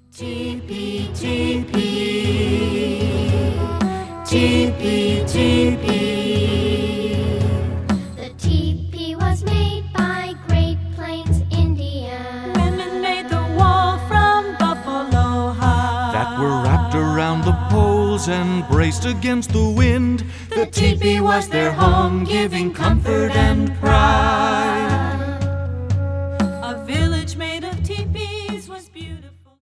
Teepee, teepee, teepee, teepee. The teepee was made by Great Plains Indians. Women made the wall from buffalo hide That were wrapped around the poles and braced against the wind. The teepee was their home, giving comfort and pride.